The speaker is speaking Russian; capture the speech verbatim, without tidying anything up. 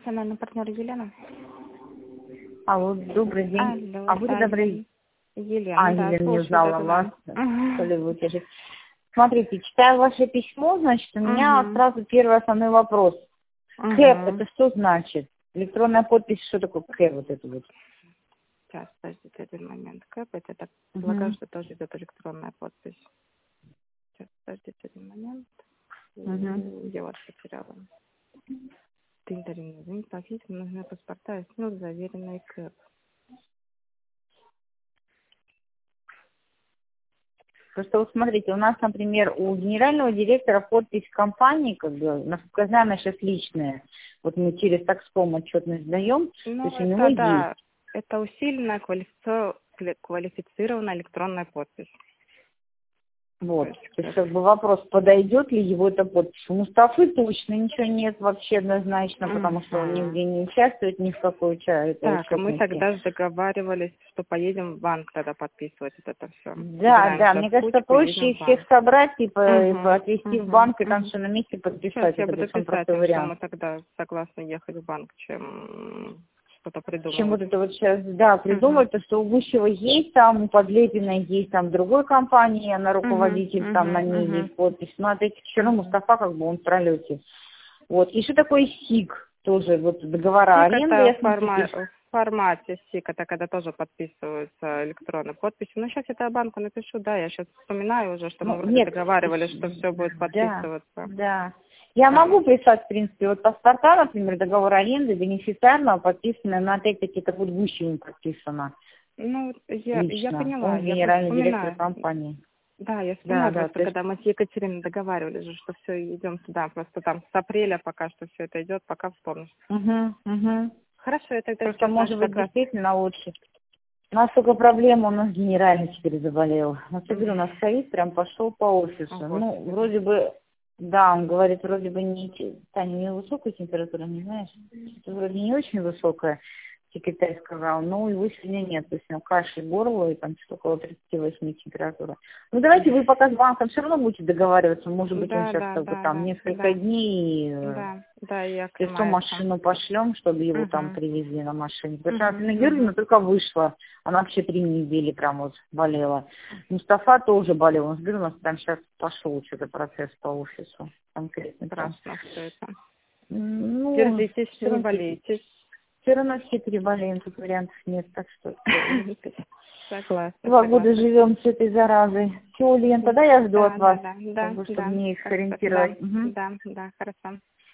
профессиональный партнер Елена. Алло, добрый день. Алло, А вы да, добрый... Елена, А, да, Елена не слушаю, узнала да, вас. да, да. Что ли вы утешите? Смотрите, читаю ваше письмо, значит, у меня Мгм. сразу первый основной вопрос. Мгм. КЭП, это что значит? Электронная подпись, что такое КЭП вот это вот? Сейчас, подождите один момент. КЭП, это, я так Угу. полагаю, что тоже идет электронная подпись. Сейчас, подождите один момент. Угу. Я вас потеряла. Тендеринг, платить, нужны паспорта, и снова заверенный КЭП. Просто вот смотрите, у нас, например, у генерального директора подпись компании, как бы, насколько я знаю, она сейчас личная. Вот мы через такском отчетность даем, то Ну, есть у него это, да, есть. это усиленная квалифици- квалифицированная электронная подпись. Вот. То есть, То есть, как- как бы вопрос, подойдет ли его эта подпись. У Мустафы точно ничего нет вообще однозначно, потому что он Мгм. нигде не участвует, ни в какой ча- этой Так, а мы отчетности. тогда же договаривались, что поедем в банк тогда подписывать вот это все. Да, да, мне кажется, проще их в всех банк. собрать, типа, и Угу, отвезти в угу, банк и там угу. все на месте Сейчас подписать. я Это буду будет самый писать простой им, что вариант. мы тогда согласны ехать в банк, чем что-то Чем вот придумывать. это вот сейчас, да, Угу, придумать, то, что у Гущева есть там, у Подлепиной есть там другой компании, она угу, руководитель, там на ней угу, есть подпись. Но от этих все равно угу. Мустафа как бы он в пролете. Вот. И что такое СИГ? Тоже вот договора СИК аренды, это я в, смотрю, форма... пишут. в формате СИК, это когда тоже подписываются электронной подписью. Ну, сейчас это банку напишу, да, я сейчас вспоминаю уже, что мы Ну, вроде нет, договаривались, что все будет да, подписываться. да. Я Там. могу прислать, в принципе, вот паспорта, например, договор аренды, бенефициарного, подписанное, но опять-таки это будет Гущевым подписано Ну, я, я лично. поняла, Он я просто генеральный директор вспоминаю. компании. Да, я Да, вспоминаю да, просто, то есть, когда мы с Екатериной договаривались же, что все, идем сюда. Просто там с апреля пока что все это идет, пока вспомнишь. угу, угу. Хорошо, я тогда Просто, сейчас нашу может быть, как раз... действительно лучше. У нас только проблема, у нас генеральный теперь заболел. Вот я говорю, у нас ковид прям пошел по О, офису. Ну, Господи. вроде бы, да, он говорит, вроде бы не, те- Таня, не высокая температура, не знаешь? Это вроде не очень высокая, секретарь сказал, но его сегодня нет. То есть у него кашель, горло, и там что-то около тридцати восьми температура. Ну, давайте вы пока с банком все равно будете договариваться. Может быть, он Да, сейчас да, как бы да, там да, несколько да, дней... э, да, да, и Если оклемается. машину пошлем, чтобы его там Угу, привезли на машине. Потому что угу, Анна Георгиевна угу. только вышла. Она вообще три недели прям вот болела. Мустафа тоже болел. Он говорит, у нас прям сейчас пошел что-то процесс по офису конкретно. Прям. Страшно все это. Ну, Держитесь, все не равно, болейте. все равно все переболеем, тут вариантов нет. Так что Согласна, два года согласна. живем с этой заразой. Все, Лен, тогда я жду Да, от да, вас, да, как да, бы, чтобы да, мне их так что, да, сориентировать. Угу. да, да, хорошо.